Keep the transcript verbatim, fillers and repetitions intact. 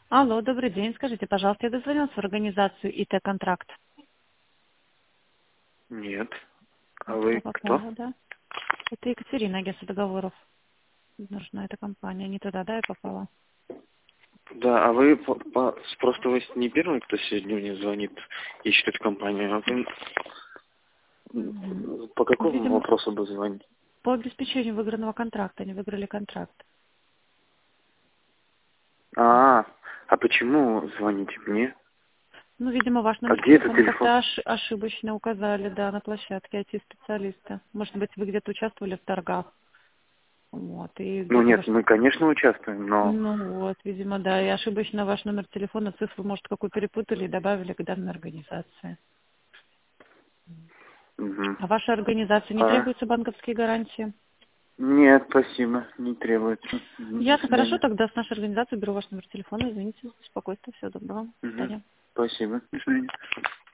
Алло, добрый день. Скажите, пожалуйста, я дозвонилась в организацию ИТ-контракт. Нет. А Не туда вы кто? попала, да? Это Екатерина, агентство договоров. Нужна эта компания. Не туда, да, я попала? Да, а вы по- по- просто вы не первый, кто сегодня мне звонит, ищет эту компанию, а вы Мгм. м, по Ну, какому видимо, вопросу бы звонить? по обеспечению выигранного контракта. Они выиграли контракт. А, а почему звоните мне? Ну, видимо, ваш А номер где этот телефона телефон? как-то ош- ошибочно указали, да, на площадке ай ти-специалиста. Может быть, вы где-то участвовали в торгах. Вот, и Ну где-то нет, ваш... мы, конечно, участвуем, но... Ну вот, видимо, да, и ошибочно ваш номер телефона, цифру, может, какую перепутали и добавили к данной организации. Мгм. А вашей организации не А, требуются банковские гарантии? нет, спасибо, не требуется. Мгм, до Ясно, хорошо, свидания. тогда с нашей организации беру ваш номер телефона. Извините, беспокойство, всего доброго. До Мгм. свидания. Спасибо, до свидания.